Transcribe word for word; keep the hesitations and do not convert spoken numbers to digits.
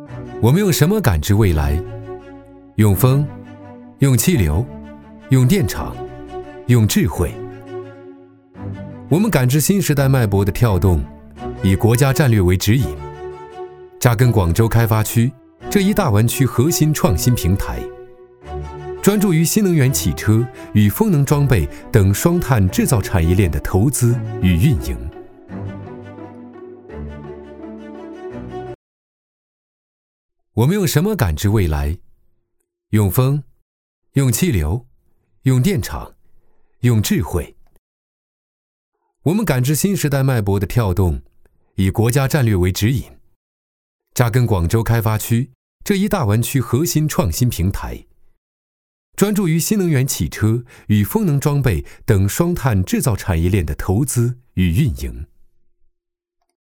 我们用什么感知未来？用风，用气流，用电场，用智慧。我们感知新时代脉搏的跳动，以国家战略为指引，扎根广州开发区这一大湾区核心创新平台，专注于新能源汽车与风能装备等双碳制造产业链的投资与运营。我们用什么感知未来？用风，用气流，用电场，用智慧。我们感知新时代脉搏的跳动，以国家战略为指引，扎根广州开发区这一大湾区核心创新平台，专注于新能源汽车与风能装备等双碳制造产业链的投资与运营。